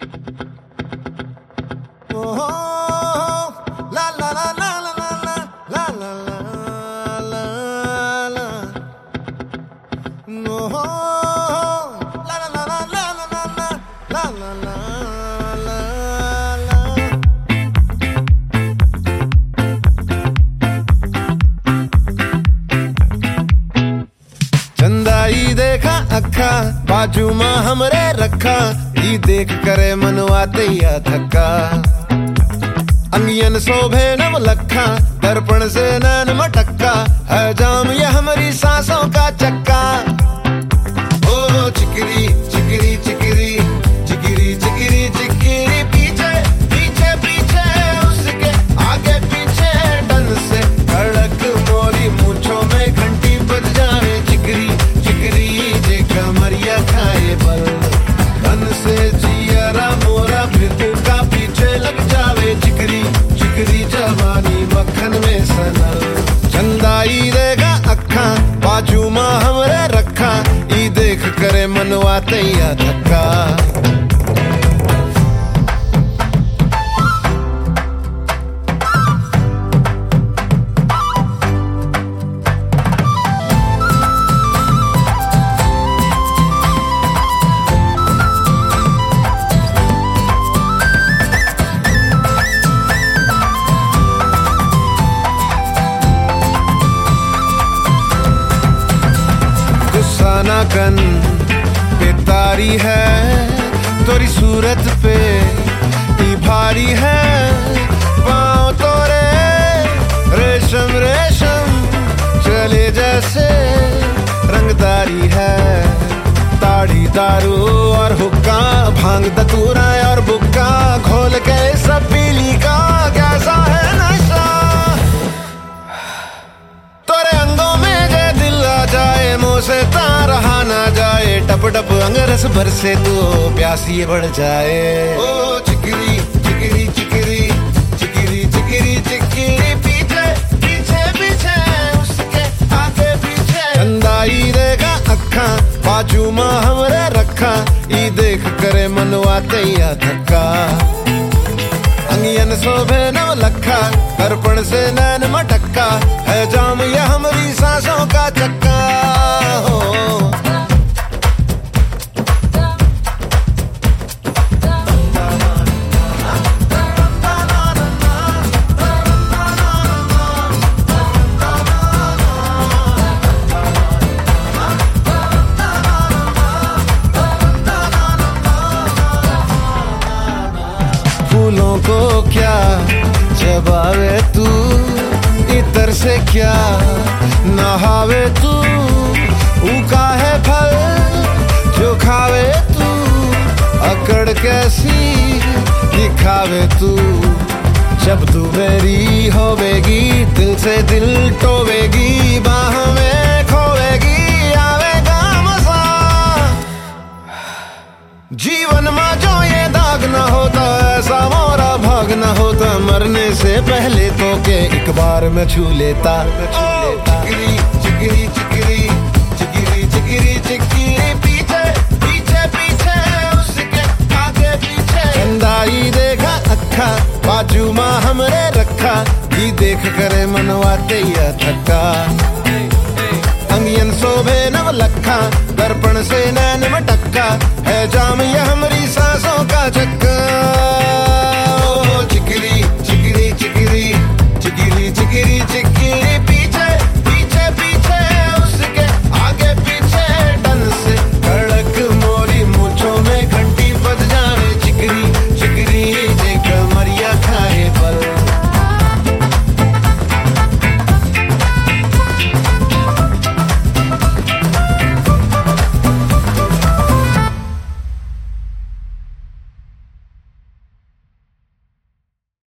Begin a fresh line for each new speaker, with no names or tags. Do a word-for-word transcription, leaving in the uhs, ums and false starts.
चंदाई देखा अखा बाजू मां हमरे रखा, ई देख करे मनवा तैया थका। अंगियन शोभे नव लखा, दर्पण से नैन मटक्का, है जाम ये हमारी सांसों का चक्का। ओ चिकरी चिकरी चिकरी चिकरी चिकरी चिकरी, पीछे पीछे पीछे उसके आगे पीछे, डन से कड़क मोरी मूंछों में घंटी बज जाए। चिकरी चिकरी जे कमरिया खाए बल, धन से जियरा मोरा फिर का पीछे लग जावे। चिकरी चिकरी जवानी मक्खन में सनल, चंदाई देगा अखा बाजू मां हमरे रखा, ई देख करे मनवा तैया धक्का। गुस्सा कन बेतारी है तोरी सूरत पे, ई भारी है पाँव तोरे रेशम रेशम, चले जैसे रंगदारी है। ताड़ी दारू और हुक्का, भांग दतूरा और बुक्का, घोल के सब पीली का कैसा है नशा। तोरे अंगों में जे दिल आ जाए, मुँह से रहा ना जाए, टप टप अंगरस भर से तो प्यासी बढ़ जाए। ओ चिकरी चिकरी चिकरी चिकरी चिकरी चिकरी, पीछे पीछे पीछे उसके आगे पीछे, चंदाई देगा अखा बाजू मां हमरे रखा, ई देख करे मनवा तैया धक्का। अंगियन शोभे नव लखा, दर्पण से नैन मटक्का, है जाम ये हमारी सांसों का चक्का। हो फूलों को क्या चबावे तू, इतर से क्या नहावे तू, उका है फल जो खावे तू, अकड़ कैसी दिखावे तू। जब तू मेरी होवेगी, दिल से दिल टोवेगी, बाह में खोवेगी, आवेगा मजा। जीवन में जो ये दाग न होता, ऐसा मोरा भाग न होता, मरने से पहले तो के एक बार मैं छू लेता। चिकरी चिकरी चिकरी चिकरी चिकरी चिकरी, पीछे पीछे पीछे उसके आगे पीछे, चंदाई देखा अखा बाजू मां हमरे रखा, ई देख करे मनवा तैया थका। अंगियन शोभे नव लखा, दर्पण से नैन मटक्का, है जाम ये हमारी सांसों